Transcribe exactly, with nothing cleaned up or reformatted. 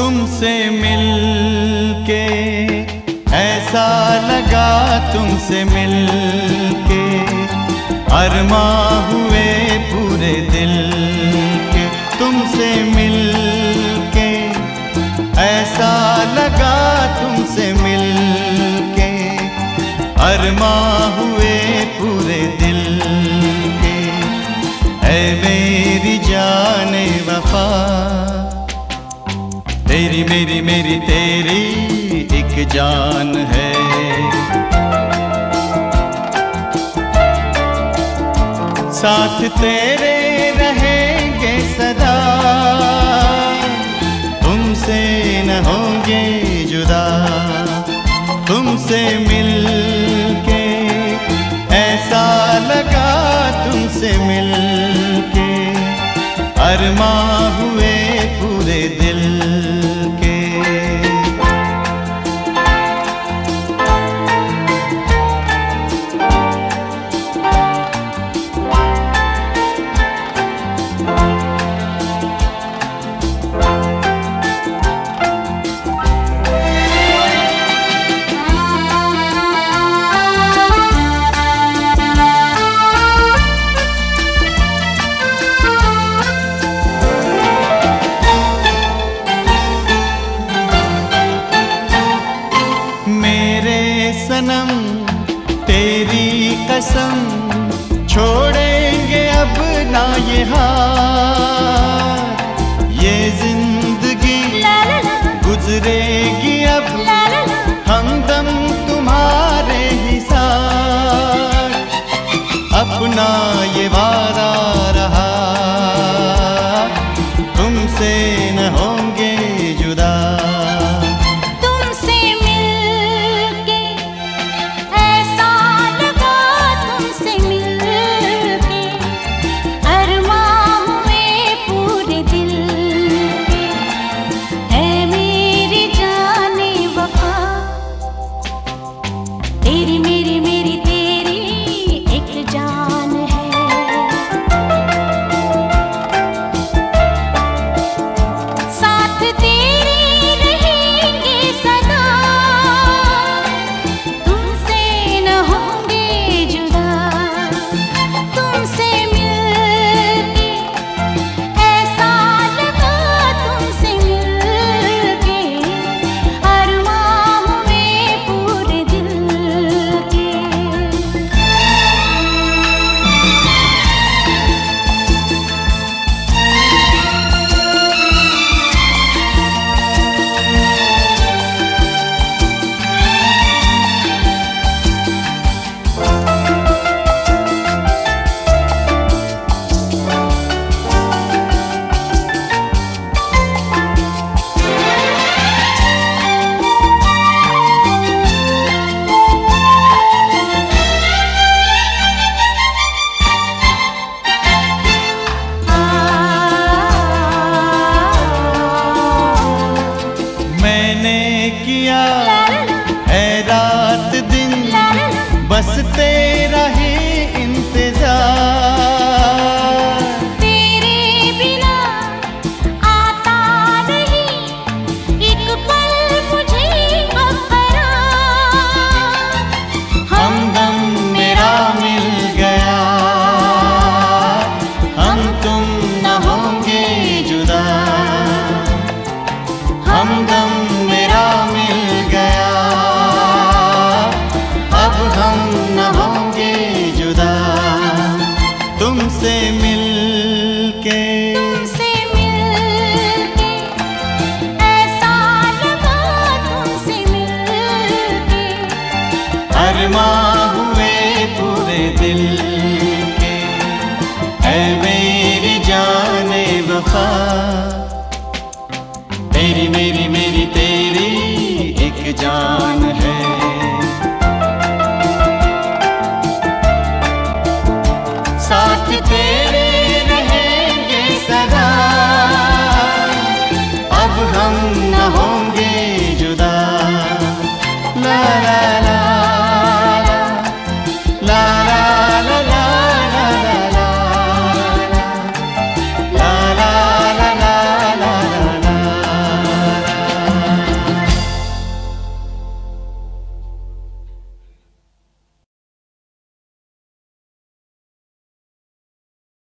तुमसे मिलके ऐसा लगा, तुमसे मिलके अरमां हुए पूरे दिल के। तुमसे मिलके ऐसा लगा, तुमसे मिलके अरमां हुए पूरे दिल के। ऐ मेरी जाने वफा, तेरी मेरी मेरी तेरी एक जान है। साथ तेरे रहेंगे सदा, तुमसे न होंगे जुदा। तुमसे मिलके ऐसा लगा, तुमसे मिलके अरमां हुए पूरे दिल के। सनम तेरी कसम, छोड़ेंगे अब ना ये हाथ। ये जिंदगी गुजरे